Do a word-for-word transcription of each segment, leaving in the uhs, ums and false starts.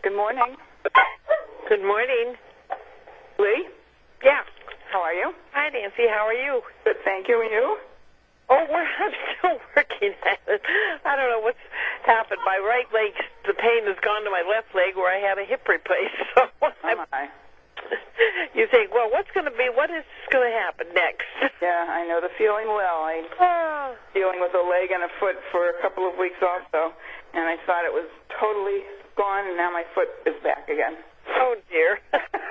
Good morning. Good morning. Lee? Yeah. How are you? Hi, Nancy. How are you? Good, thank you. And you? Oh, we're, I'm still working at it. I don't know what's happened. My right leg, the pain has gone to my left leg where I had a hip replaced. So Oh, I'm, my. you think, well, what's going to be, what is going to happen next? Yeah, I know the feeling well. I'm Oh, dealing with a leg and a foot for a couple of weeks also, and I thought it was totally gone, and now my foot is back again. oh dear.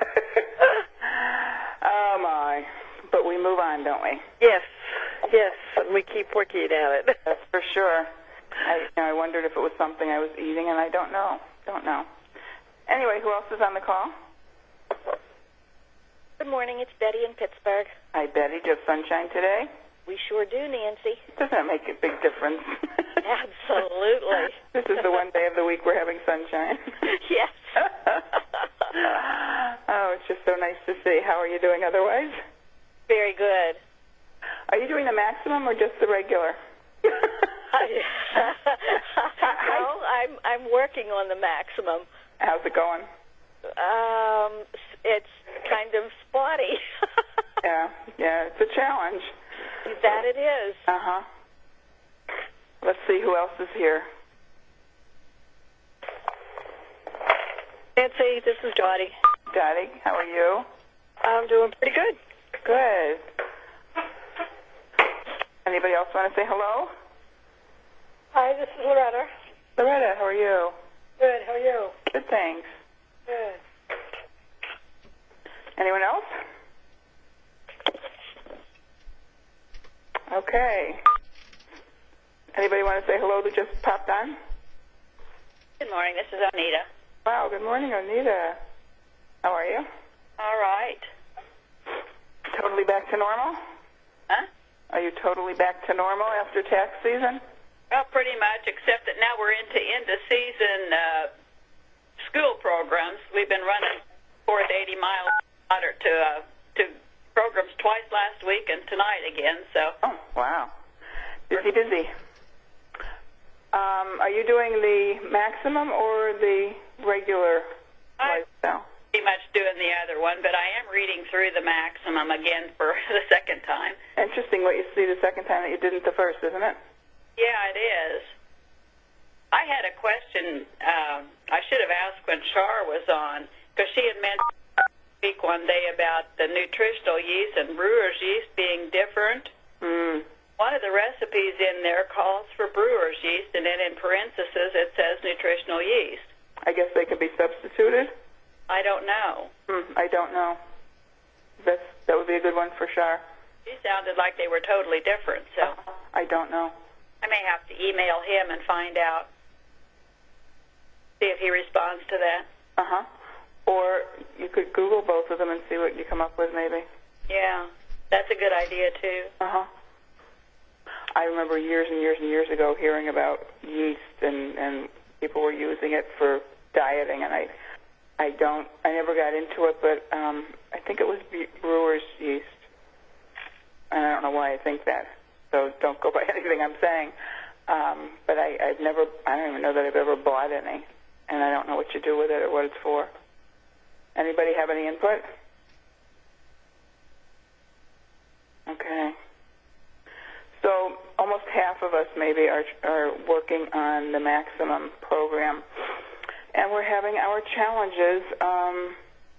Oh, my. But we move on, don't we? Yes, yes, and we keep working at it. That's for sure. I, you know, I wondered if it was something I was eating, and I don't know. Don't know. Anyway, who else is on the call? Good morning. It's Betty in Pittsburgh. Hi, Betty. Do you have sunshine today? We sure do, Nancy. Doesn't that make a big difference? Absolutely. This is the one day of the week we're having sunshine. Yes. Oh, it's just so nice to see. How are you doing otherwise? Very good. Are you doing the maximum or just the regular? Well, I'm I'm working on the maximum. How's it going? Um, it's kind of spotty. Yeah, yeah, it's a challenge. That it is. Uh-huh. Let's see who else is here. Nancy, this is Dottie. Dottie, how are you? I'm doing pretty good. Good. Anybody else want to say hello? Hi, this is Loretta. Loretta, how are you? Good, how are you? Good, thanks. Good. Anyone else? Okay. Anybody want to say hello that just popped on? Good morning. This is Anita. Wow, good morning, Anita. How are you? All right. Totally back to normal? Huh? Are you totally back to normal after tax season? Well, pretty much, except that now we're into end-of-season uh, school programs. We've been running fourth eighty miles water to uh, to programs twice last week and tonight again. So. Oh, wow. Busy, busy. Um, are you doing the maximum or the regular I'm lifestyle? pretty much doing the other one, but I am reading through the maximum again for the second time. Interesting what you see the second time that you didn't the first, isn't it? Yeah, it is. I had a question um, I should have asked when Char was on, because she had mentioned last week one day about the nutritional yeast and brewer's yeast being different. Mm. One of the recipes in there calls for brewer's yeast, and then in parentheses it says nutritional yeast. I guess they can be substituted? I don't know. Hmm, I don't know. That's, that would be a good one for sure. She sounded like they were totally different, so Uh, I don't know. I may have to email him and find out, see if he responds to that. Uh-huh. Or you could Google both of them and see what you come up with, maybe. Yeah, that's a good idea, too. Uh-huh. I remember years and years and years ago hearing about yeast, and, and people were using it for dieting, and I I don't, I never got into it, but um, I think it was brewer's yeast. And I don't know why I think that, so don't go by anything I'm saying. Um, but I, I've never, I don't even know that I've ever bought any, and I don't know what you do with it or what it's for. Anybody have any input? Okay. So almost half of us maybe are, are working on the maximum program, and we're having our challenges. Um,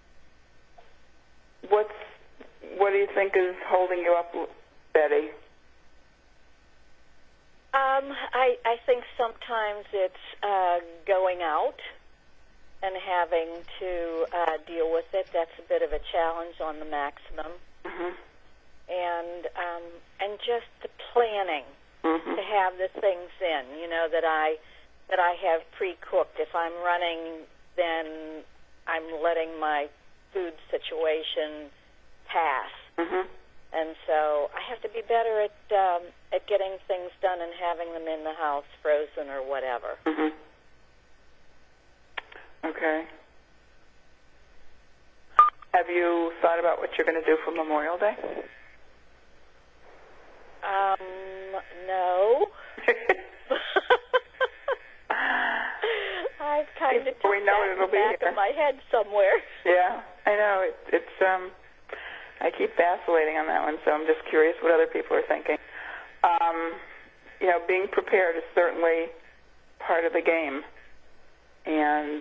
what's what do you think is holding you up, Betty? Um, I I think sometimes it's uh, going out and having to uh, deal with it. That's a bit of a challenge on the maximum. Mm-hmm. And um, and just the planning Mm-hmm. to have the things in, you know, that I that I have pre-cooked. If I'm running, then I'm letting my food situation pass. Mm-hmm. And so I have to be better at um, at getting things done and having them in the house, frozen or whatever. Mm-hmm. Okay. Have you thought about what you're going to do for Memorial Day? Um, no. I've time to Before we tuck know that it, in the it'll be back here. of my head somewhere. Yeah, I know. It, it's um, I keep vacillating on that one, so I'm just curious what other people are thinking. Um, you know, being prepared is certainly part of the game, and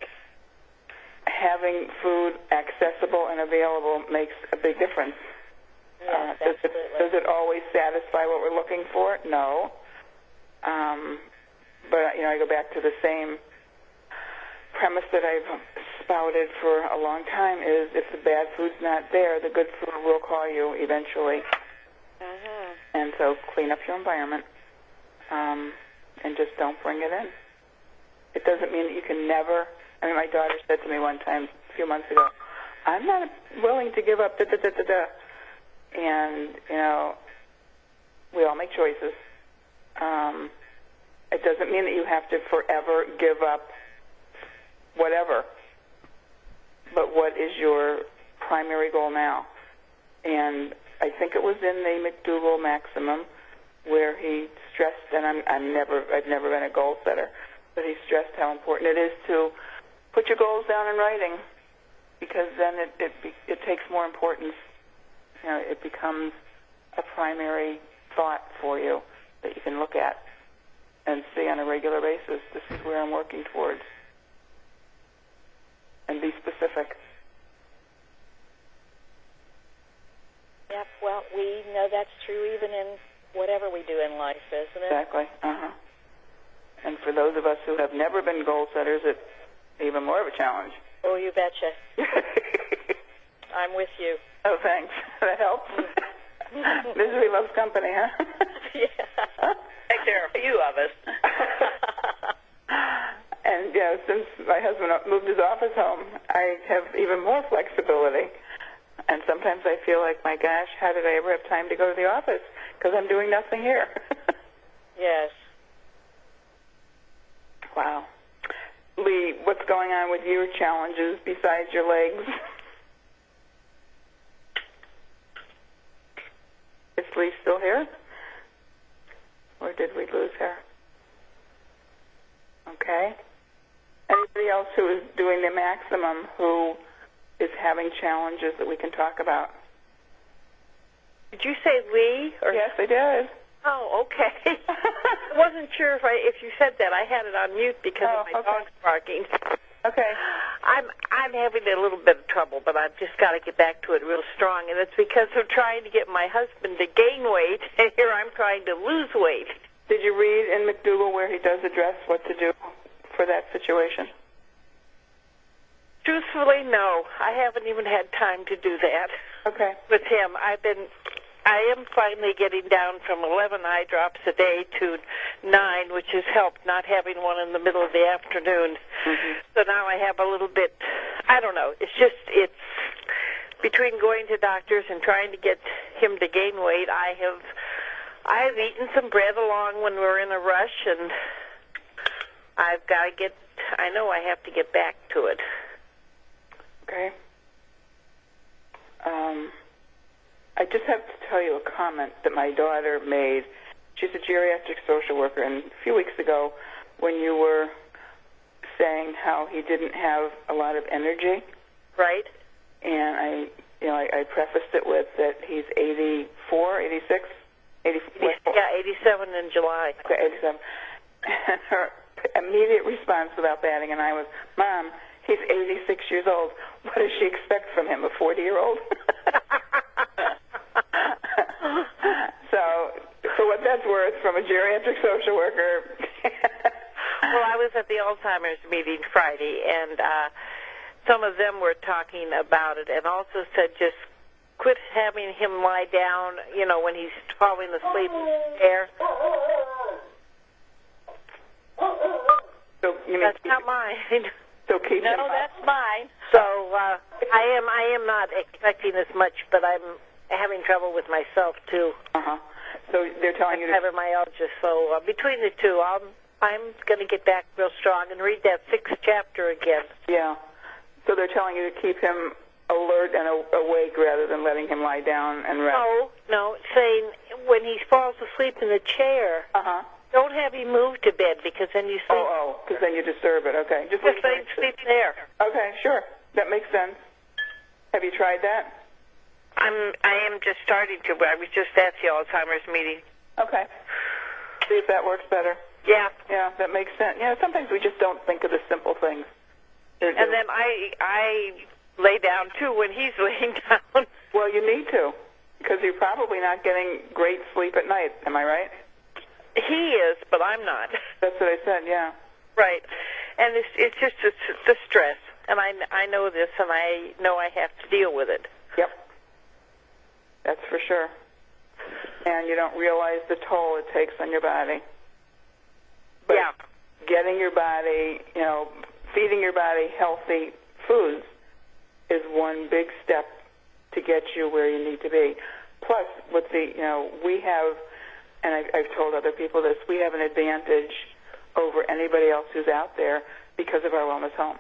having food accessible and available makes a big difference. Yes, uh, does, it, absolutely. does it always satisfy what we're looking for? No. Um, but, you know, I go back to the same premise that I've spouted for a long time is if the bad food's not there, the good food will call you eventually. Uh-huh. And so clean up your environment um, and just don't bring it in. It doesn't mean that you can never. I mean, my daughter said to me one time a few months ago, I'm not willing to give up da da da da da. And, you know, we all make choices. Um, it doesn't mean that you have to forever give up whatever. But what is your primary goal now? And I think it was in the McDougall Maximum where he stressed, and I'm, I'm never, I've never been a goal setter, but he stressed how important it is to put your goals down in writing, because then it it, be, it takes more importance. You know, it becomes a primary thought for you that you can look at and see on a regular basis. This is where I'm working towards, and be specific. Yep, well, we know that's true even in whatever we do in life, isn't it? Exactly. Uh-huh. And for those of us who have never been goal setters, it's even more of a challenge. Oh, you betcha. I'm with you. Oh, thanks. That helps. Misery loves company, huh? Yeah. Take care of a few of us. And, you know, since my husband moved his office home, I have even more flexibility. And sometimes I feel like, my gosh, how did I ever have time to go to the office? Because I'm doing nothing here. Yes. Wow. Lee, what's going on with your challenges besides your legs? Is Lee still here? Or did we lose her? Okay. Anybody else who is doing the maximum who is having challenges that we can talk about? Did you say Lee? Or Yes, I did. Oh, okay. I wasn't sure if I if you said that. I had it on mute because Oh, of my okay. dog's barking. Okay. I'm I'm having a little bit of trouble, but I've just got to get back to it real strong, and it's because of trying to get my husband to gain weight, and here I'm trying to lose weight. Did you read in McDougall where he does address what to do for that situation? Truthfully, no. I haven't even had time to do that Okay. with him. I've been, I am finally getting down from eleven eye drops a day to nine, which has helped not having one in the middle of the afternoon. Mm-hmm. So now I have a little bit, I don't know, it's just, it's between going to doctors and trying to get him to gain weight. I have, I've eaten some bread along when we're in a rush, and I've got to get, I know I have to get back to it. Okay. Um, I just have to tell you a comment that my daughter made. She's a geriatric social worker, and a few weeks ago when you were saying how he didn't have a lot of energy, Right? and I, you know, I, I prefaced it with that he's eighty-four, eighty-six, eighty-four. Yeah, eighty-seven in July. Okay, eighty-seven. And her immediate response without batting an eye was, Mom, he's eighty-six years old. What does she expect from him, a forty-year-old? So, for what that's worth, from a geriatric social worker. Well, I was at the Alzheimer's meeting Friday, and uh, some of them were talking about it and also said just quit having him lie down, you know, when he's falling asleep in the chair. So, you mean, That's not mine. so keep him No, up. that's mine. So uh, I am I am not expecting as much, but I'm having trouble with myself too. Uh-huh. So they're telling you to... Fibromyalgia. So uh, between the two, I'm I'm going to get back real strong and read that sixth chapter again. Yeah. So they're telling you to keep him alert and a- awake rather than letting him lie down and rest. No, no, saying when he falls asleep in the chair, Uh-huh. don't have him move to bed because then you sleep. Oh, oh, because then you disturb it. Okay. Just, Just let him sleep there. Okay, sure. That makes sense. Have you tried that? I'm. I am just starting to. I was just at the Alzheimer's meeting. Okay. See if that works better. Yeah. Yeah, that makes sense. You know, sometimes we just don't think of the simple things. There's And a- then I I lay down too when he's laying down. Well, you need to, because you're probably not getting great sleep at night. Am I right? He is, but I'm not. That's what I said. Yeah. Right. And it's it's just it's the stress, and I I know this, and I know I have to deal with it. Yep. That's for sure. And you don't realize the toll it takes on your body. But yeah. Getting your body, you know, feeding your body healthy foods is one big step to get you where you need to be. Plus, with the, you know, we have, and I've, I've told other people this, we have an advantage over anybody else who's out there because of our wellness home.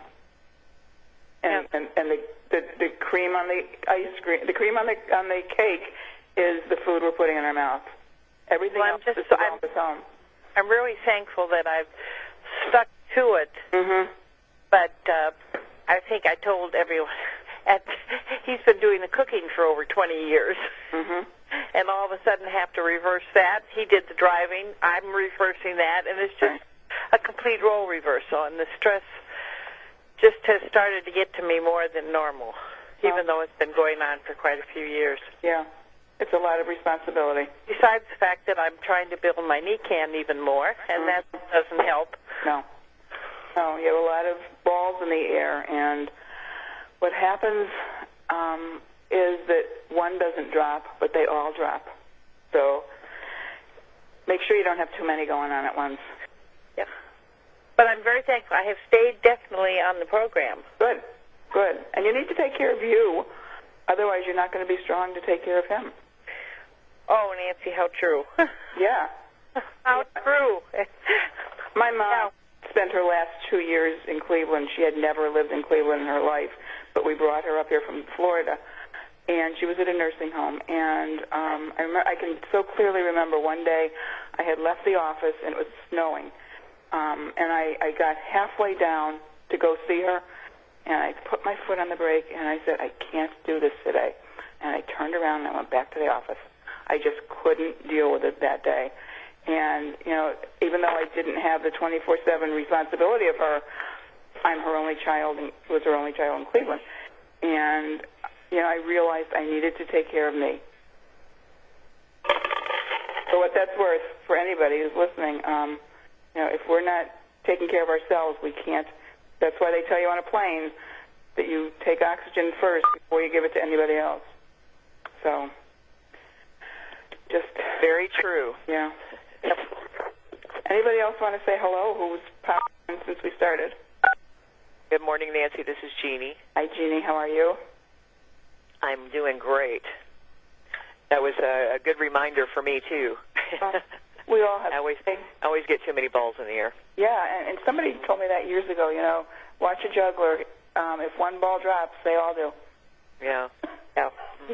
And Yeah. and, and the, the the cream on the ice cream, the cream on the on the cake is the food we're putting in our mouth. Everything Well, I'm else just- is the I'm- wellness home. I'm really thankful that I've stuck to it. Mhm. But uh, I think I told everyone. At, he's been doing the cooking for over twenty years. Mhm. And all of a sudden have to reverse that. He did the driving. I'm reversing that. And it's just a complete role reversal. And the stress just has started to get to me more than normal, Well, even though it's been going on for quite a few years. Yeah. It's a lot of responsibility. Besides the fact that I'm trying to build my knee can even more, and Mhm. that doesn't help. No. No, you have a lot of balls in the air, and what happens um, is that one doesn't drop, but they all drop. So make sure you don't have too many going on at once. Yeah. But I'm very thankful. I have stayed definitely on the program. Good, good. And you need to take care of you. Otherwise, you're not going to be strong to take care of him. Oh, Nancy, how true. Yeah. How true. My mom spent her last two years in Cleveland. She had never lived in Cleveland in her life, but we brought her up here from Florida, and she was at a nursing home. And um, I, remember, I can so clearly remember one day I had left the office, and it was snowing, um, and I, I got halfway down to go see her, and I put my foot on the brake, and I said, I can't do this today. And I turned around, and I went back to the office. I just couldn't deal with it that day. And, you know, even though I didn't have the twenty-four seven responsibility of her, I'm her only child and was her only child in Cleveland. And, you know, I realized I needed to take care of me. So what that's worth for anybody who's listening, um, you know, if we're not taking care of ourselves, we can't. That's why they tell you on a plane that you take oxygen first before you give it to anybody else. So, just... Very true. Yeah. Yep. Anybody else want to say hello who's popped in since we started? Good morning, Nancy. This is Jeannie. Hi, Jeannie. How are you? I'm doing great. That was a, a good reminder for me, too. Well, we all have... I always, I always get too many balls in the air. Yeah, and, and somebody told me that years ago, you know, watch a juggler. Um, if one ball drops, they all do. Yeah. Yeah.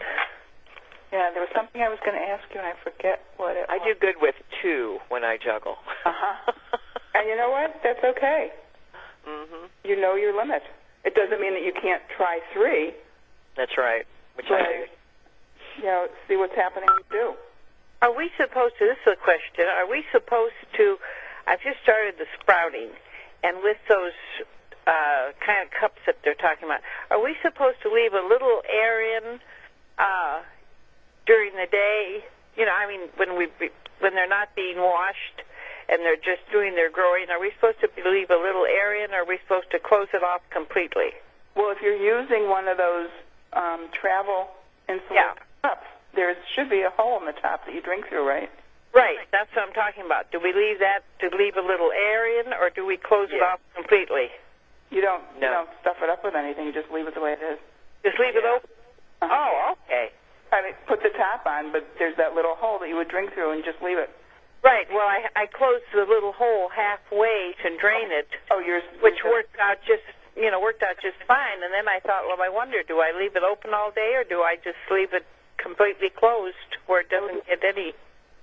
Yeah, there was something I was going to ask you, and I forget what it I was. do good with two when I juggle. Uh-huh. And you know what? That's okay. Mm-hmm. You know your limit. It doesn't mean that you can't try three. That's right, which but, I do. You know, see what's happening with you. Are we supposed to, this is a question, are we supposed to, I've just started the sprouting, and with those uh, kind of cups that they're talking about, are we supposed to leave a little air in uh, during the day? You know, I mean, when we when they're not being washed and they're just doing their growing, are we supposed to leave a little air in, or are we supposed to close it off completely? Well, if you're using one of those um, travel insulated Yeah. cups, there should be a hole in the top that you drink through, right? Right, that's what I'm talking about. Do we leave that to leave a little air in, or do we close it Yeah. off completely? You don't you No. don't stuff it up with anything. You just leave it the way it is. Just leave it open? Uh-huh. Oh, okay. I mean, put the top on, but there's that little hole that you would drink through, and just leave it. Right. Well, I, I closed the little hole halfway to drain it, Oh, yours. which worked out just, you know, worked out just fine. And then I thought, well, I wonder, do I leave it open all day, or do I just leave it completely closed where it doesn't get any?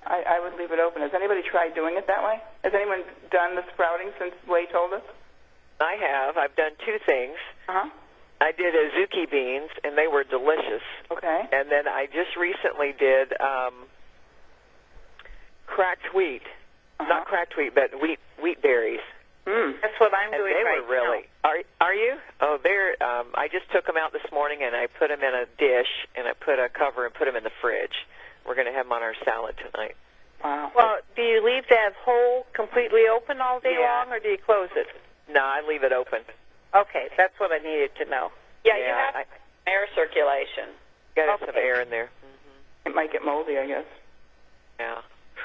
I, I would leave it open. Has anybody tried doing it that way? Has anyone done the sprouting since Way told us? I have. I've done two things. Uh-huh. I did Azuki beans, and they were delicious. Okay. And then I just recently did um, cracked wheat. Uh-huh. Not cracked wheat, but wheat wheat berries. Mm. That's what I'm And doing they right were really. now. Are are you? Oh, they're. Um, I just took them out this morning, and I put them in a dish, and I put a cover and put them in the fridge. We're going to have them on our salad tonight. Wow. Well, do you leave that hole completely open all day Yeah. long, or do you close it? No, I leave it open. Okay, that's what I needed to know. Yeah, you Yeah, have I air circulation. got to have some Okay. air in there. Mm-hmm. It might get moldy, I guess. Yeah.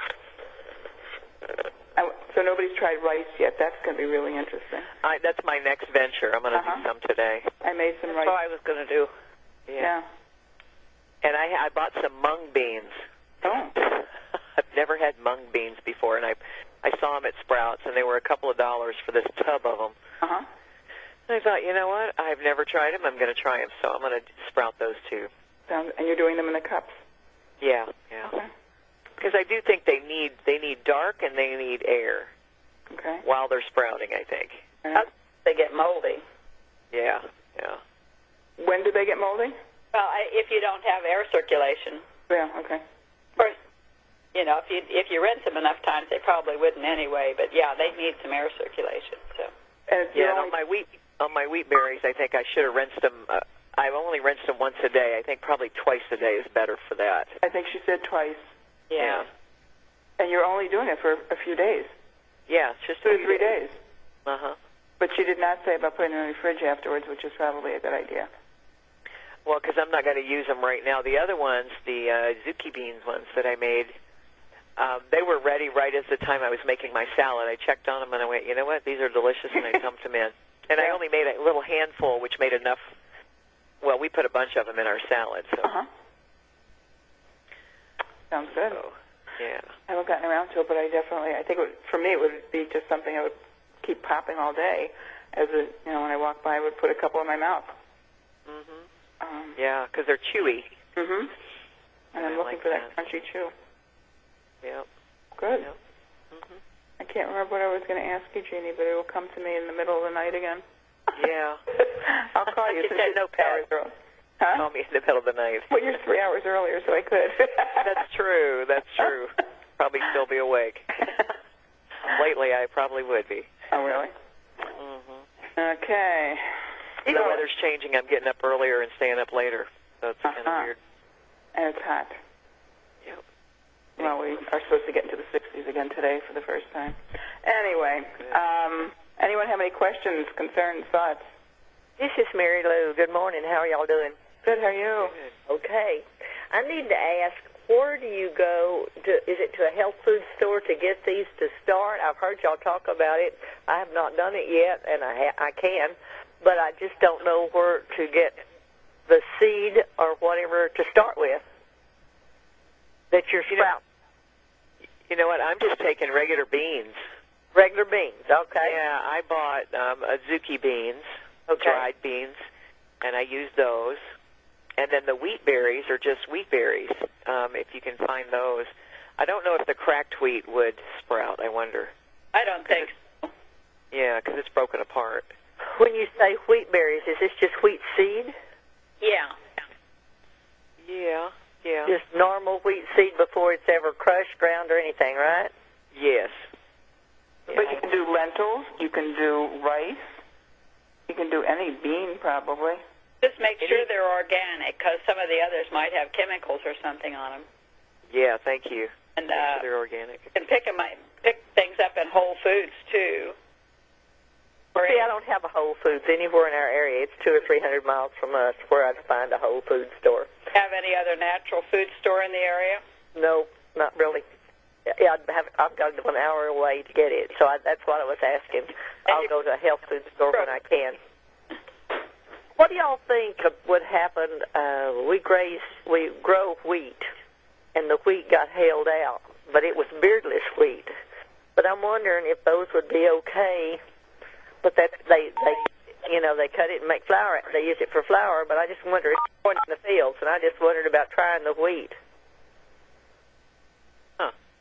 I, so nobody's tried rice yet. That's going to be really interesting. I, that's my next venture. I'm going to Uh-huh. do some today. I made some That's rice. what I was going to do. Yeah. And I I bought some mung beans. Oh. I've never had mung beans before, and I I saw them at Sprouts, and they were a couple of dollars for this tub of them. Uh-huh. And I thought, you know what? I've never tried them. I'm going to try them, so I'm going to sprout those too. Sounds, and you're doing them in the cups. Yeah, yeah. Okay. Because I do think they need they need dark and they need air Okay. while they're sprouting, I think. All right. They get moldy. Yeah, yeah. When do they get moldy? Well, I, if you don't have air circulation, Yeah, okay. of course, you know, if you if you rinse them enough times, they probably wouldn't anyway. But yeah, they need some air circulation. So And it's Yeah, your and on only, my wheat on my wheat berries, I think I should have rinsed them. Uh, I've only rinsed them once a day. I think probably twice a day is better for that. I think she said twice. Yeah. And you're only doing it for a few days. Yeah, it's just Two or three days. Uh huh. But she did not say about putting it in the fridge afterwards, which is probably a good idea. Well, because I'm not going to use them right now. The other ones, the uh, Zuki beans ones that I made, um, they were ready right as the time I was making my salad. I checked on them and I went, you know what, these are delicious, and I dumped them in. And I only made a little handful, which made enough. Well, we put a bunch of them in our salad. So. Uh-huh. Sounds good. so yeah. I haven't gotten around to it, but I definitely, I think it would, for me it would be just something I would keep popping all day. As a, you know, when I walk by, I would put a couple in my mouth. Mhm. Um, Yeah, because they're chewy. Mhm. And I'm I looking like for that, that. crunchy chew. Yep. Good. Yep. Mhm. I can't remember what I was going to ask you, Jeannie, but it will come to me in the middle of the night again. Yeah. I'll call you Get since that you're notepad. hours early. Huh? Call me in the middle of the night. Well, you're three hours earlier, so I could. That's true. That's true. Probably still be awake. Lately, I probably would be. Oh, really? Mhm. Okay. The So- weather's changing. I'm getting up earlier and staying up later. So it's kind of Uh-huh. weird. And it's hot. Yep. Well, we are supposed to get into the sixties again today for the first time. Anyway, um, anyone have any questions, concerns, thoughts? This is Mary Lou. Good morning. How are y'all doing? Good, how are you? Okay. I need to ask, where do you go? To, is it to a health food store to get these to start? I've heard y'all talk about it. I have not done it yet, and I ha- I can, but I just don't know where to get the seed or whatever to start with that you're You know- sprouting. You know what? I'm just taking regular beans. Regular beans, okay? Yeah, I bought um, Azuki beans, Okay. dried beans, and I used those. And then the wheat berries are just wheat berries, um, if you can find those. I don't know if the cracked wheat would sprout. I wonder. I don't think so. Yeah, because it's broken apart. When you say wheat berries, is this just wheat seed? Yeah. Yeah, yeah. Just normal wheat seed before it's ever crushed, ground, or anything, right? Yes. But you can do lentils, you can do rice, you can do any bean probably. Just make sure they're organic, because some of the others might have chemicals or something on them. Yeah, thank you. And Make uh, sure they're organic. you can pick them, pick things up in Whole Foods too. Or See, I don't have a Whole Foods anywhere in our area. It's two or three hundred miles from us where I'd find a Whole Foods store. have any other natural food store in the area? No, not really. Yeah, I'd have, I've got to go an hour away to get it, so I, that's what I was asking. I'll go to a health food store when I can. What do y'all think would happen? Uh, we graze, we grow wheat, and the wheat got hailed out, but it was beardless wheat. But I'm wondering if those would be okay. But that they, they, you know, they cut it and make flour. They use it for flour. But I just wonder, it's going in the fields, and I just wondered about trying the wheat. Huh.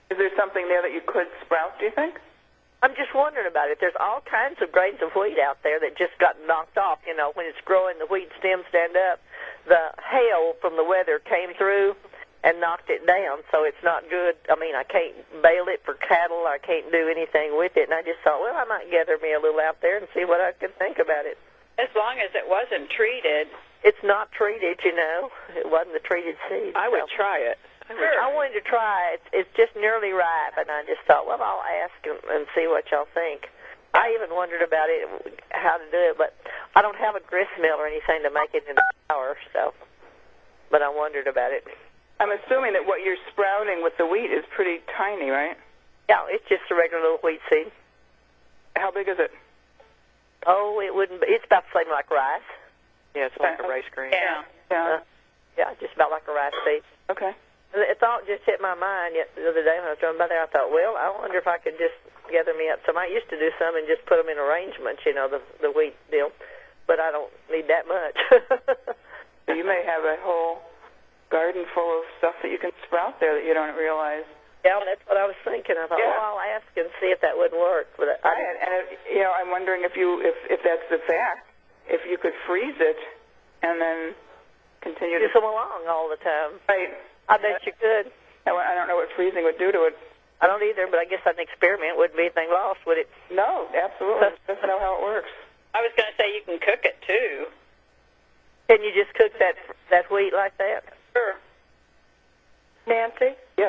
Is there something there that you could sprout, do you think? I'm just wondering about it. There's all kinds of grains of wheat out there that just got knocked off. You know, when it's growing, the wheat stems stand up. The hail from the weather came through and knocked it down, so it's not good. I mean, I can't bale it for cattle. I can't do anything with it. And I just thought, well, I might gather me a little out there and see what I can think about it. As long as it wasn't treated. It's not treated, you know. It wasn't the treated seed. I would so. try it. I, would I wanted to try it. It's just nearly ripe, and I just thought, well, I'll ask and, and see what y'all think. I even wondered about it, how to do it, but I don't have a grist mill or anything to make it into flour, so. But I wondered about it. I'm assuming that what you're sprouting with the wheat is pretty tiny, right? Yeah, it's just a regular little wheat seed. How big is it? Oh, it wouldn't be. It's about the same like rice. Yeah, it's like a rice grain. Yeah. Yeah. Uh, yeah, just about like a rice seed. Okay. The thought just hit my mind yet the other day when I was driving by there. I thought, well, I wonder if I could just gather me up some. I used to do some and just put them in arrangements, you know, the the wheat deal, but I don't need that much. So you may have a whole garden full of stuff that you can sprout there that you don't realize. Yeah, well, that's what I was thinking. I thought, Yeah. well, I'll ask and see if that wouldn't work. But I, Right, and it, you know, I'm wondering if you, if if that's the fact, if you could freeze it and then continue to. use them along all the time. Right. I bet you could. I I don't know what freezing would do to it. I don't either, but I guess an experiment wouldn't be anything lost, would it? No, absolutely. Just know how it works. I was going to say you can cook it, too. Can you just cook that that wheat like that? Sure. Nancy, Yes.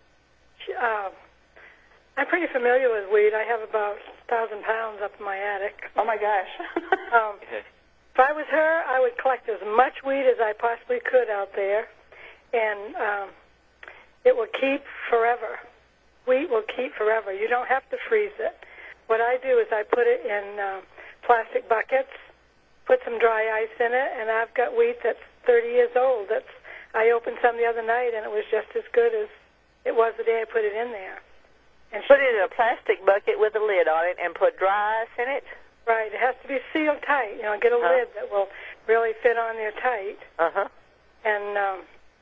uh, I'm pretty familiar with wheat. I have about a thousand pounds up in my attic. Oh my gosh. Um, if I was her, I would collect as much wheat as I possibly could out there, and um, it will keep forever. Wheat will keep forever. You don't have to freeze it. What I do is I put it in um, plastic buckets, put some dry ice in it, and I've got wheat that's thirty years old. That's I opened some the other night, and it was just as good as it was the day I put it in there. And Put it in a plastic bucket with a lid on it and put dry ice in it? right, it has to be sealed tight. You know, get a Huh? lid that will really fit on there tight, Uh-huh. and um,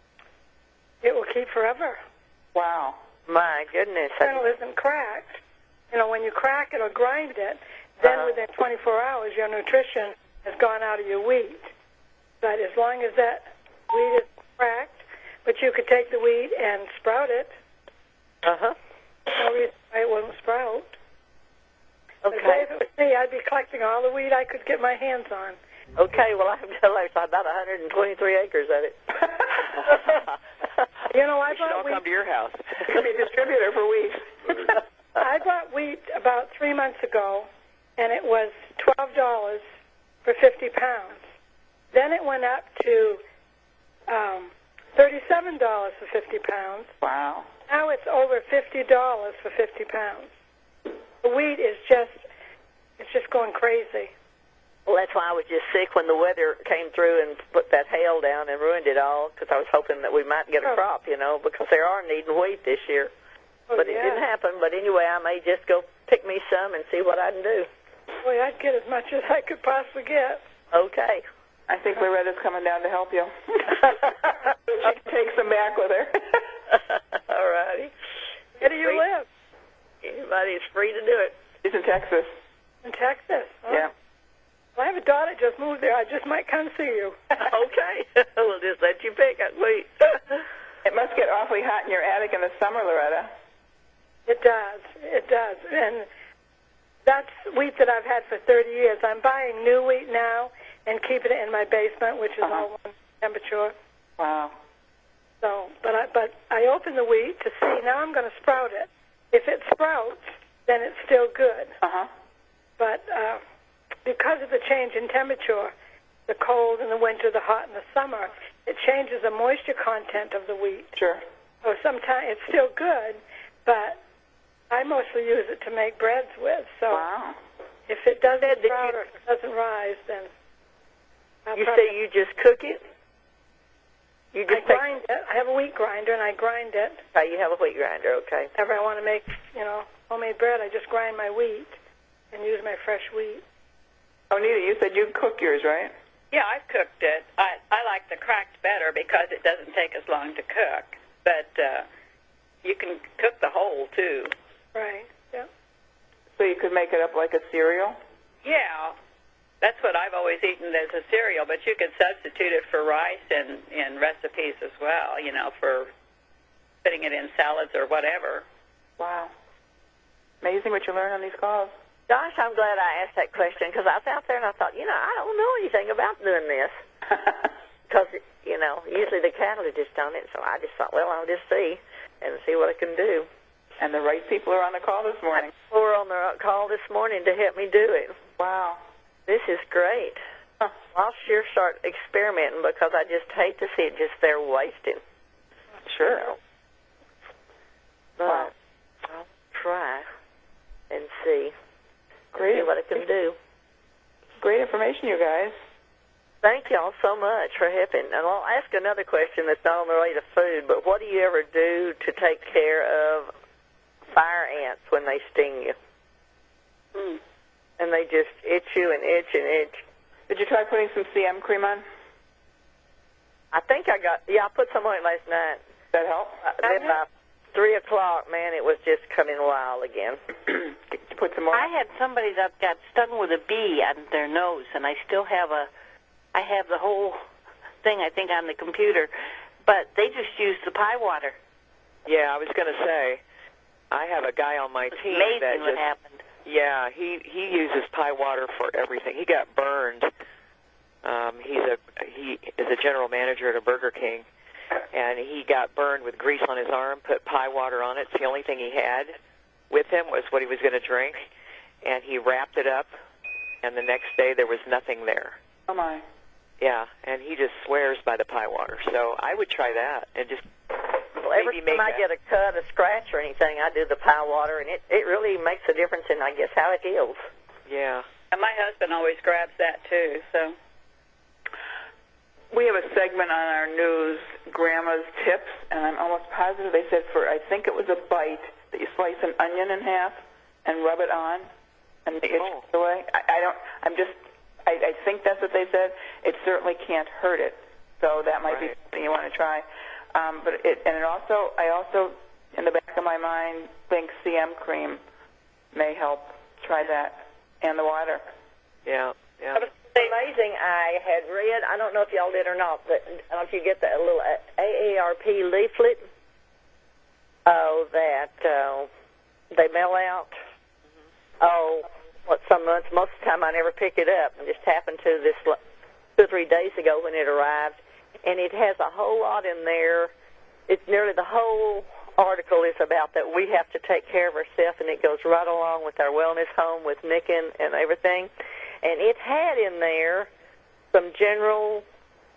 it will keep forever. Wow. My goodness. The kernel isn't cracked. You know, when you crack it or grind it, then Uh-huh. within twenty-four hours, your nutrition has gone out of your wheat. But as long as that wheat is cracked, but you could take the wheat and sprout it. Uh-huh. No reason why it wouldn't sprout. But Okay. if it was me, I'd be collecting all the wheat I could get my hands on. Okay, well, I've got like about one hundred twenty-three acres of it. You know, I We should all bought wheat. come to your house. You could be a distributor for wheat. I bought wheat about three months ago, and it was twelve dollars for fifty pounds. Then it went up to um, thirty-seven dollars for fifty pounds. Wow. Now it's over fifty dollars for fifty pounds. The wheat is just, it's just going crazy. Well, that's why I was just sick when the weather came through and put that hail down and ruined it all, because I was hoping that we might get a Oh. crop, you know, because they are needing wheat this year. Oh, But it yeah. didn't happen. But anyway, I may just go pick me some and see what I can do. Boy, I'd get as much as I could possibly get. Okay. I think Loretta's coming down to help you. She can take some back with her. All righty. Where do you Free- live? Anybody's free to do it. She's in Texas. In Texas. Huh? Yeah. Well, I have a daughter that just moved there. I just might come see you. Okay. We'll just let you pick it. Wait. It must get awfully hot in your attic in the summer, Loretta. It does. It does. And that's wheat that I've had for thirty years. I'm buying new wheat now and keeping it in my basement, which is Uh-huh. all one temperature. Wow. So, but I, but I open the wheat to see. Now I'm going to sprout it. If it sprouts, then it's still good. Uh-huh. But uh, because of the change in temperature, the cold in the winter, the hot in the summer, it changes the moisture content of the wheat. Sure. So sometimes it's still good, but I mostly use it to make breads with. So Wow. if it doesn't Did you- sprout or if it doesn't rise, then I'll You probably say you just cook it? You I just take, grind it. I have a wheat grinder, and I grind it. okay, you have a wheat grinder, okay. Whenever I want to make, you know, homemade bread, I just grind my wheat and use my fresh wheat. Oh, Nita, you said you cook yours, right? Yeah, I've cooked it. I I like the cracked better because it doesn't take as long to cook. But uh, you can cook the whole too. Right. Yeah. So you could make it up like a cereal? Yeah, that's what I've always eaten as a cereal, but you could substitute it for rice in, in recipes as well, you know, for putting it in salads or whatever. Wow. Amazing what you learn on these calls. Gosh, I'm glad I asked that question because I was out there and I thought, you know, I don't know anything about doing this. Because, you know, usually the cattle are just done it, so I just thought, well, I'll just see and see what I can do. And the right people are on the call this morning. People were on the call this morning to help me do it. Wow. This is great. Huh. I'll sure start experimenting because I just hate to see it just there wasting. Sure. You know? But wow. I'll try and see. Great. See what I can do. Great information, you guys. Thank y'all so much for helping. And I'll ask another question that's not on the way to food, but what do you ever do to take care of fire ants when they sting you? Hmm. And they just itch you and itch and itch. Did you try putting some C M cream on? I think I got, yeah, I put some on it last night. Did that help? Uh, then by three o'clock, man, it was just coming wild again. Did you put some more? I had somebody that got stung with a bee on their nose, and I still have a, I have the whole thing, I think, on the computer, but they just used the pie water. Yeah, I was going to say, I have a guy on my It's team amazing that what just, happened. yeah, he he uses pie water for everything. He got burned. Um, he's a he is a general manager at a Burger King, and he got burned with grease on his arm. Put pie water on it. It's the only thing he had with him was what he was going to drink, and he wrapped it up. And the next day there was nothing there. Oh my. Yeah, and he just swears by the pie water. So I would try that and just well, every maybe time make I that. get a cut, a scratch, or anything, I do the pie water, and it, it really makes a difference in, I guess, how it heals. Yeah. And my husband always grabs that, too, so. We have a segment on our news, Grandma's Tips, and I'm almost positive they said for, I think it was a bite, that you slice an onion in half and rub it on and make it Oh. go away. I, I don't, I'm just, I, I think that's what they said. It certainly can't hurt it, so that might Right. be something you want to try. Um, but it, and it also, I also, in the back of my mind, think C M cream may help. Try that. And the water. Yeah, yeah. It's amazing. I had read, I don't know if y'all did or not, but I don't know if you get that little A A R P leaflet. Oh, that uh, they mail out. Mm-hmm. Oh, what, some months, most of the time I never pick it up. It just happened to this two or three days ago when it arrived. And it has a whole lot in there. It's nearly the whole article is about that we have to take care of ourselves, and it goes right along with our wellness home with Nick and, and everything. And it had in there some general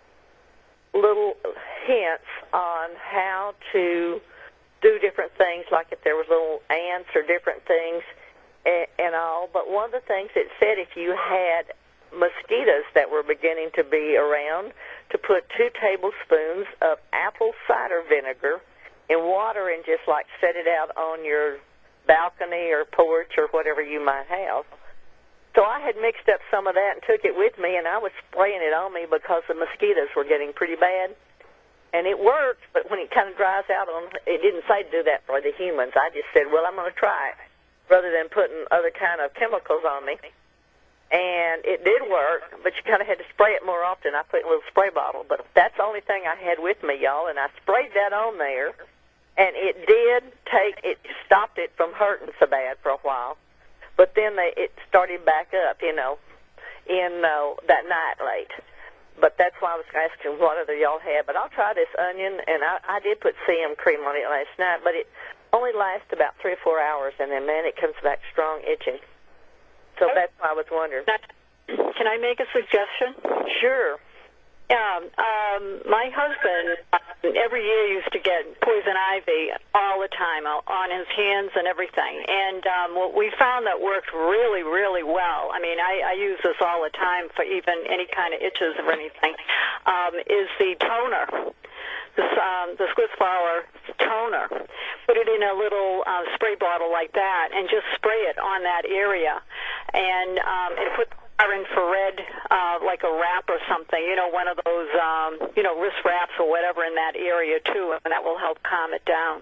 little hints on how to do different things, like if there was little ants or different things and, and all. But one of the things it said, if you had mosquitoes that were beginning to be around, to put two tablespoons of apple cider vinegar in water and just like set it out on your balcony or porch or whatever you might have. So I had mixed up some of that and took it with me, and I was spraying it on me because the mosquitoes were getting pretty bad. And it worked, but when it kind of dries out on, it didn't say to do that for the humans. I just said, well, I'm going to try it, rather than putting other kind of chemicals on me. And it did work, but you kind of had to spray it more often. I put it in a little spray bottle, but that's the only thing I had with me, y'all, and I sprayed that on there, and it did take, it stopped it from hurting so bad for a while. But then they, it started back up, you know, in uh, that night late. But that's why I was asking what other y'all had. But I'll try this onion, and I, I did put C M cream on it last night, but it only lasts about three or four hours, and then, man, it comes back strong itching. So that's why I was wondering. Can I make a suggestion? Sure. Yeah, um, my husband every year used to get poison ivy all the time on his hands and everything. And um, what we found that worked really, really well, I mean, I, I use this all the time for even any kind of itches or anything, um, is the toner. This, um, the Swiss flower toner. Put it in a little uh, spray bottle like that and just spray it on that area. And, um, and put our infrared, uh, like a wrap or something, you know, one of those, um, you know, wrist wraps or whatever in that area, too, and that will help calm it down.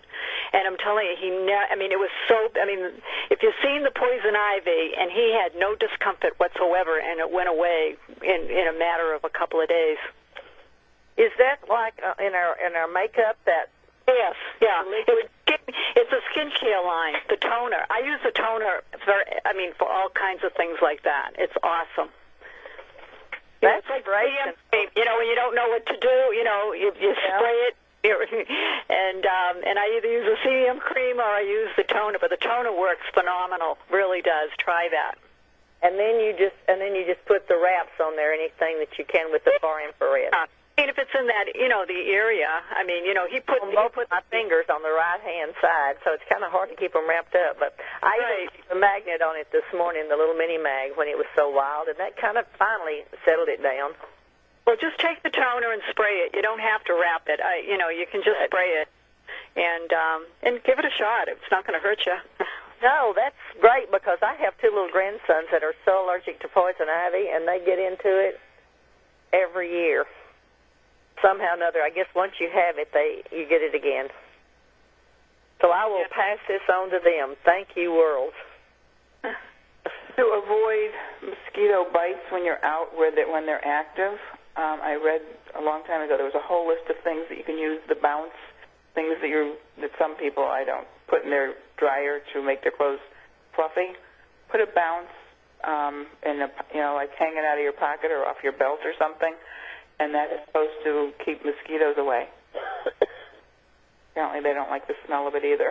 And I'm telling you, he. Ne- I mean, it was so. I mean, if you've seen the poison ivy, and he had no discomfort whatsoever, and it went away in in a matter of a couple of days. Is that like uh, in our in our makeup that? Yes, yeah. It was skin, it's a skincare line, the toner. I use the toner for, I mean, for all kinds of things like that. It's awesome. That's it's like great. You know, when you don't know what to do, you know, you, you yeah. spray it. And um, and I either use a C M cream or I use the toner, but the toner works phenomenal. Really does. Try that. And then you just and then you just put the wraps on there, anything that you can with the far infrared. Uh, I mean, if it's in that, you know, the area. I mean, you know, he put on he both put my fingers on the right hand side, so it's kind of hard to keep them wrapped up. But I right. used the magnet on it this morning, the little mini mag, when it was so wild, and that kind of finally settled it down. Well, just take the toner and spray it. You don't have to wrap it. I, you know, you can just Good. spray it and um, and give it a shot. It's not going to hurt you. No, that's great because I have two little grandsons that are so allergic to poison ivy, and they get into it every year. Somehow or another, I guess once you have it, they you get it again. So I will pass this on to them. Thank you, world. To avoid mosquito bites when you're out where they, when they're active, um, I read a long time ago there was a whole list of things that you can use, the bounce, things that you that some people I don't put in their dryer to make their clothes fluffy. Put a bounce um, in a, you know, like hanging out of your pocket or off your belt or something, and that is supposed to keep mosquitoes away. Apparently they don't like the smell of it either.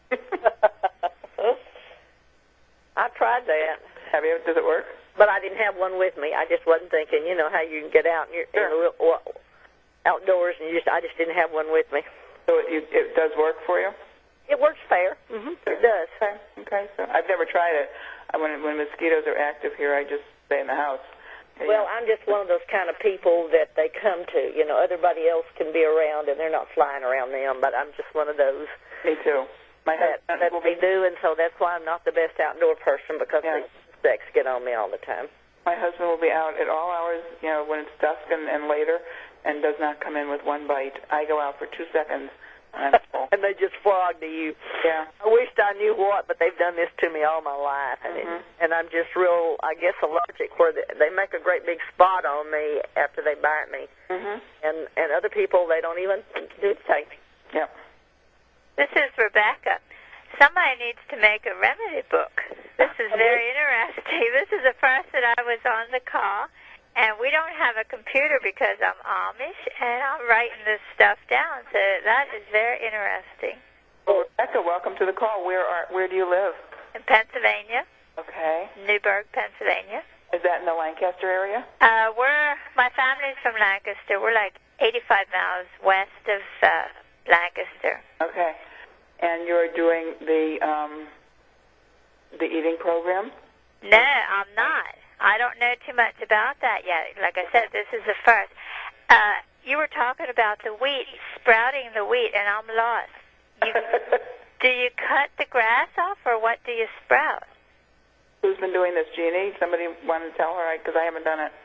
I tried that. Have you? Does it work? But I didn't have one with me. I just wasn't thinking, you know, how you can get out and you're sure. in the real, well, outdoors, and you just I just didn't have one with me. So it, you, it does work for you? It works fair. Mm-hmm. It does. Okay. Okay. So I've never tried it. I, when when mosquitoes are active here, I just stay in the house. Well, I'm just one of those kind of people that they come to. You know, everybody else can be around, and they're not flying around them, but I'm just one of those. Me too. My that, that they do, and so that's why I'm not the best outdoor person, because yeah. the insects get on me all the time. My husband will be out at all hours, you know, when it's dusk and, and later, and does not come in with one bite. I go out for two seconds, and I'm full. And they just frog to you. Yeah. I wished I knew what, but they've done this to me all my life, and mm-hmm. it, and I'm just real, I guess, allergic, where they, they make a great big spot on me after they bite me. Mm-hmm. And and other people, they don't even do the same. Yep. This is Rebecca. Somebody needs to make a remedy book. This is very interesting. This is the first that I was on the call, and we don't have a computer because I'm Amish, and I'm writing this stuff down. So that is very interesting. Well, Rebecca, welcome to the call. Where are where do you live? In Pennsylvania. Okay. Newburgh, Pennsylvania. Is that in the Lancaster area? Uh, we're my family's from Lancaster. We're like eighty-five miles west of uh, Lancaster. Okay. And you're doing the um, the eating program? No, I'm not. I don't know too much about that yet. Like I said, this is the first. Uh, you were talking about the wheat, sprouting the wheat, and I'm lost. You, do you cut the grass off, or what do you sprout? Who's been doing this, Jeannie? Somebody want to tell her, because I haven't done it.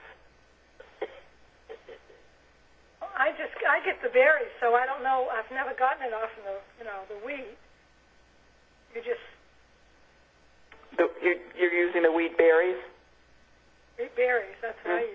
I just I get the berries, so I don't know. I've never gotten it off of the you know the wheat. You just the, you're, you're using the wheat berries. Wheat berries. That's mm-hmm. how you.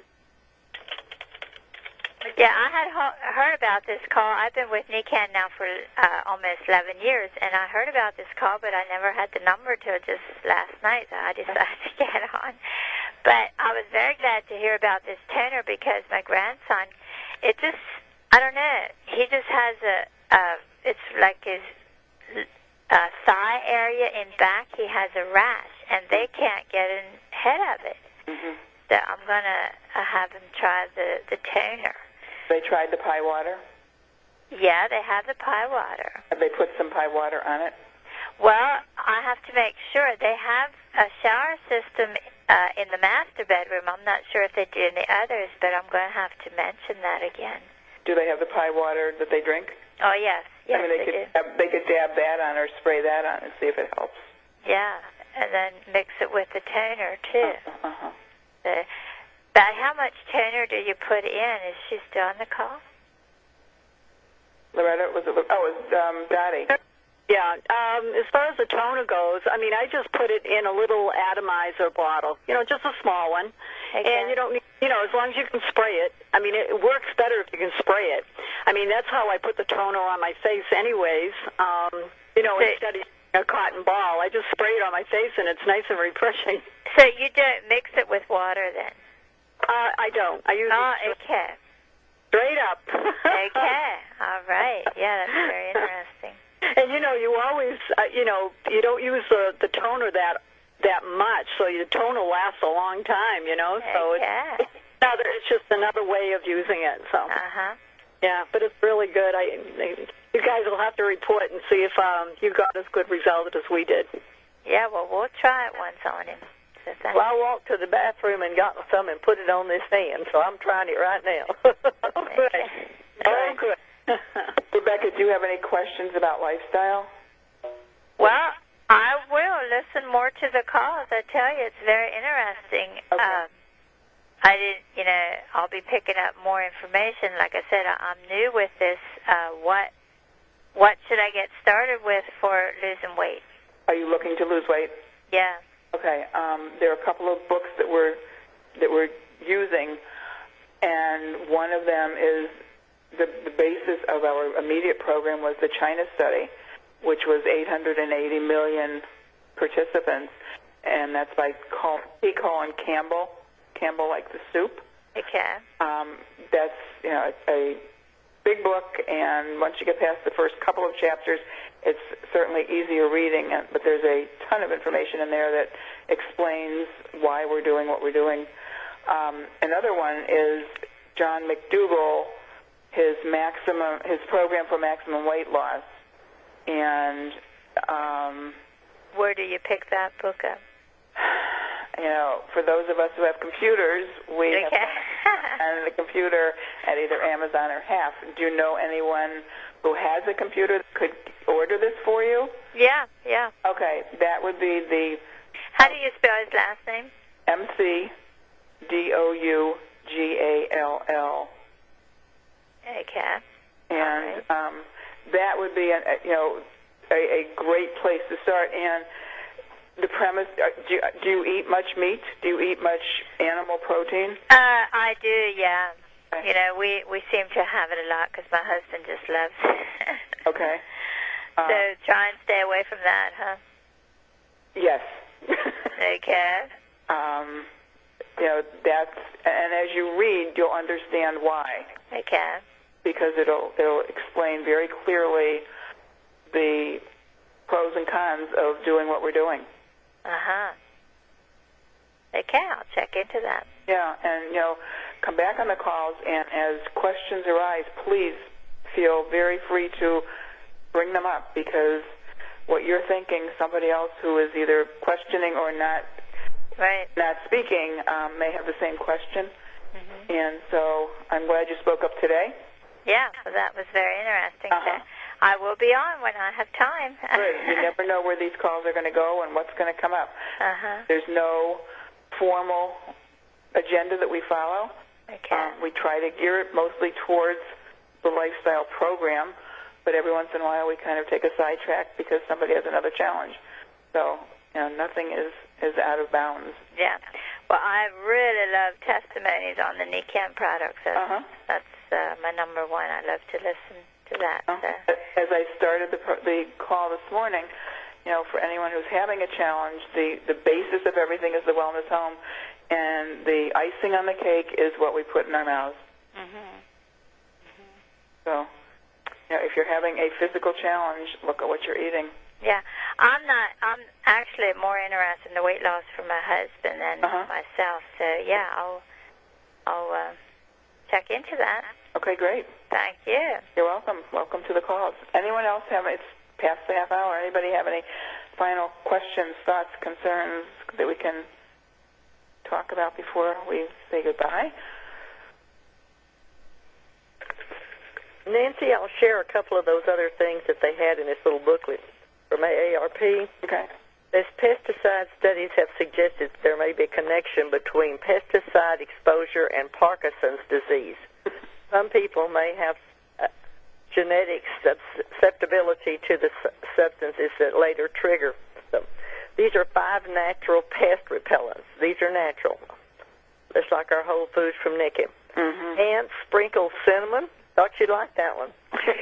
Yeah, I had ho- heard about this call. I've been with NECAN now for uh, almost eleven years, and I heard about this call, but I never had the number till just last night, so I decided to get on. But I was very glad to hear about this toner because my grandson, it just, I don't know, he just has a, uh, it's like his uh, thigh area in back, he has a rash, and they can't get ahead of it. Mm-hmm. So I'm going to uh, have him try the, the toner. They tried the pie water? Yeah, they have the pie water. Have they put some pie water on it? Well, I have to make sure. They have a shower system uh, in the master bedroom. I'm not sure if they do in the others, but I'm going to have to mention that again. Do they have the pie water that they drink? Oh, yes. Yes, I mean, they, they could do. Dab, they could dab that on or spray that on and see if it helps. Yeah, and then mix it with the toner, too. Uh-huh. uh-huh. So, but how much toner do you put in? Is she still on the call? Loretta, was it? Oh, it was um, Dottie. Yeah, Yeah. Um, as far as the toner goes, I mean, I just put it in a little atomizer bottle, you know, just a small one. Okay. And you don't need, you know, as long as you can spray it. I mean, it works better if you can spray it. I mean, that's how I put the toner on my face anyways. Um, you know, instead of a cotton ball, I just spray it on my face, and it's nice and refreshing. So you don't mix it with water then? Uh, I don't. I use Oh, it okay. straight up. Okay. All right. Yeah, that's very interesting. And you know, you always, uh, you know, you don't use the the toner that that much, so your toner lasts a long time. You know, so okay. it's, it's another, it's just another way of using it. So. Uh huh. Yeah, but it's really good. I, you guys will have to report and see if um, you got as good result as we did. Yeah, well, we'll try it once on him. So well, I walked to the bathroom and got some and put it on this hand, so I'm trying it right now. Oh, good. Oh, good. Rebecca, do you have any questions about lifestyle? Well, I will listen more to the calls. I tell you, it's very interesting. Okay. Um, I didn't, you know, I'll be picking up more information. Like I said, I, I'm new with this. Uh, what, what should I get started with for losing weight? Are you looking to lose weight? Yeah. Okay. Um, there are a couple of books that we're that we're using, and one of them is the, the basis of our immediate program was the China study, which was eight hundred eighty million participants, and that's by Col- P. Colin Campbell. Campbell, like the soup. Okay. Um, that's, you know, a big book, and once you get past the first couple of chapters, it's certainly easier reading, but there's a ton of information in there that explains why we're doing what we're doing. Um, another one is John McDougall, his maximum, his program for maximum weight loss, and um, where do you pick that book up? You know, for those of us who have computers, we okay. have on the computer at either Amazon or Half. Do you know anyone who has a computer that could order this for you? Yeah, yeah. Okay, that would be the... How do you spell his last name? M C D O U G A L L. Okay. And right. um, that would be, a, you know, a, a great place to start. And the premise, do you, do you eat much meat? Do you eat much animal protein? Uh, I do, yeah. Okay. You know, we, we seem to have it a lot because my husband just loves it. Okay. Um, so try and stay away from that, huh? Yes. Okay. Um, you know, that's, and as you read, you'll understand why. Okay. Because it'll it'll explain very clearly the pros and cons of doing what we're doing. Uh-huh. Okay, I'll check into that. Yeah, and, you know, come back on the calls, and as questions arise, please feel very free to bring them up, because what you're thinking, somebody else who is either questioning or not right. not speaking um, may have the same question. Mm-hmm. And so I'm glad you spoke up today. Yeah, well, that was very interesting. Uh-huh. So I will be on when I have time. Great. You never know where these calls are going to go and what's going to come up. Uh-huh. There's no formal agenda that we follow. Okay. Um, we try to gear it mostly towards the lifestyle program, but every once in a while we kind of take a sidetrack because somebody has another challenge. So, you know, nothing is, is out of bounds. Yeah. Well, I really love testimonies on the Nican products. That's, uh-huh. that's uh, my number one. I love to listen to that. Uh, So. As I started the, the call this morning, you know, for anyone who's having a challenge, the, the basis of everything is the wellness home, and the icing on the cake is what we put in our mouths. Mm-hmm. Mm-hmm. So, you know, if you're having a physical challenge, look at what you're eating. Yeah, I'm not. I'm actually more interested in the weight loss for my husband than uh-huh. myself. So yeah, I'll I'll uh, check into that. Okay, great. Thank you. You're welcome. Welcome to the calls. Anyone else have? It's past the half hour. Anybody have any final questions, thoughts, concerns that we can talk about before we say goodbye? Nancy, I'll share a couple of those other things that they had in this little booklet from A A R P. Okay. As pesticide studies have suggested there may be a connection between pesticide exposure and Parkinson's disease. Some people may have uh, genetic susceptibility to the su- substances that later trigger them. These are five natural pest repellents. These are natural. It's like our Whole Foods from Nikki. Mm-hmm. Ants sprinkle cinnamon. Thought you'd like that one.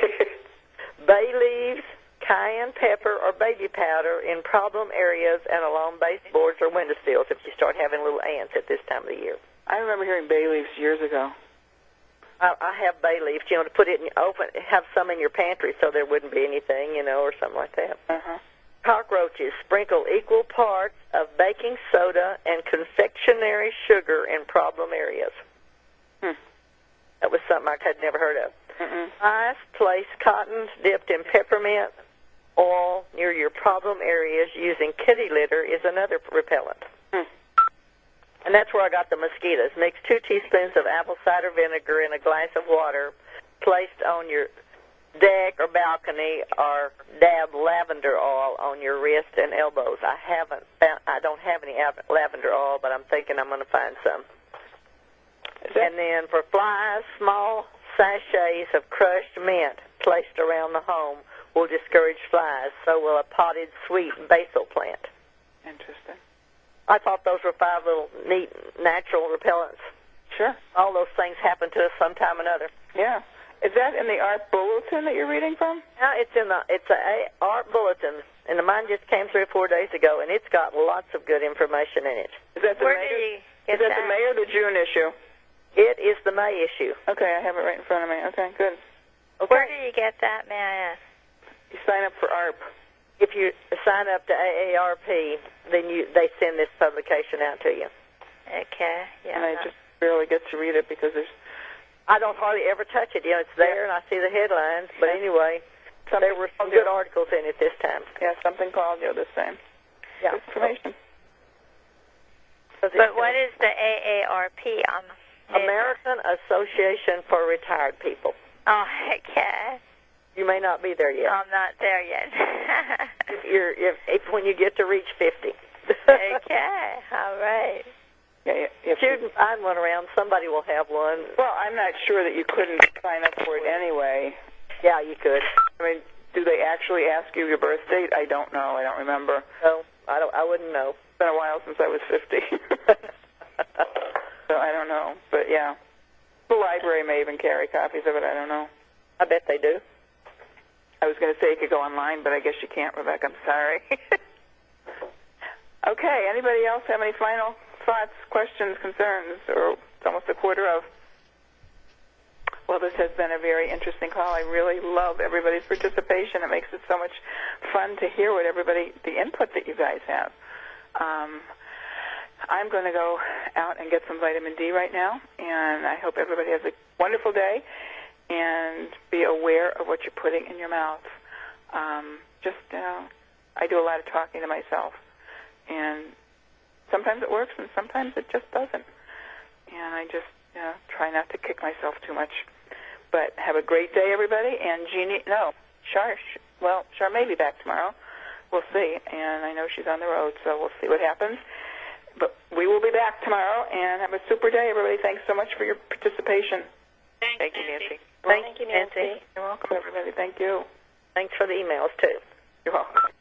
Bay leaves, cayenne pepper, or baby powder in problem areas and along baseboards or window sills if you start having little ants at this time of the year. I remember hearing bay leaves years ago. I, I have bay leaves, you know, to put it in open, have some in your pantry so there wouldn't be anything, you know, or something like that. Uh-huh. Cockroaches sprinkle equal parts of baking soda and confectionery sugar in problem areas. Hmm. That was something I had never heard of. Mm-mm. Ice, place cottons dipped in peppermint oil near your problem areas using kitty litter is another repellent. Hmm. And that's where I got the mosquitoes. Mix two teaspoons of apple cider vinegar in a glass of water placed on your deck or balcony, or dab lavender oil on your wrist and elbows. I haven't found, I don't have any lavender oil, but I'm thinking I'm going to find some. And then for flies, small sachets of crushed mint placed around the home will discourage flies. So will a potted sweet basil plant. Interesting. I thought those were five little neat natural repellents. Sure. All those things happen to us sometime or another. Yeah. Is that in the art bulletin that you're reading from? Yeah, it's in the it's a, a art bulletin, and the mine just came three or four days ago, and it's got lots of good information in it. Is that the Where May? do you get Is that, that? the May or the June issue? It is the May issue. Okay, I have it right in front of me. Okay, good. Okay. Where do you get that, may I ask? You sign up for A R P. If you sign up to A A R P, then you they send this publication out to you. Okay, yeah. And I just barely get to read it because there's I don't hardly ever touch it. You know, it's there, and I see the headlines. But anyway, something there were some good articles in it this time. Yeah, something called you this time. Yeah. Good information. But what is the A A R P? Um, American Association for Retired People. Oh, okay. You may not be there yet. I'm not there yet. if you're if, if when you get to reach fifty. Okay, all right. Yeah, yeah, if you can find one around, somebody will have one. Well, I'm not sure that you couldn't sign up for it anyway. Yeah, you could. I mean, do they actually ask you your birth date? I don't know. I don't remember. No, I don't. I wouldn't know. It's been a while since I was fifty. So I don't know. But yeah, the library may even carry copies of it. I don't know. I bet they do. I was going to say you could go online, but I guess you can't, Rebecca. I'm sorry. Okay. Anybody else have any final thoughts, questions, concerns, or it's almost a quarter of? Well, this has been a very interesting call. I really love everybody's participation. It makes it so much fun to hear what everybody, the input that you guys have. Um, I'm going to go out and get some vitamin D right now, and I hope everybody has a wonderful day, and be aware of what you're putting in your mouth. Um, just, uh, I do a lot of talking to myself, and sometimes it works, and sometimes it just doesn't. And I just you know, try not to kick myself too much. But have a great day, everybody. And Jeannie, no, Char, well, Char may be back tomorrow. We'll see. And I know she's on the road, so we'll see what happens. But we will be back tomorrow, and have a super day, everybody. Thanks so much for your participation. Thanks, Thank you, Nancy. Thank you, Nancy. You're welcome, everybody. Thank you. Thanks for the emails, too. You're welcome.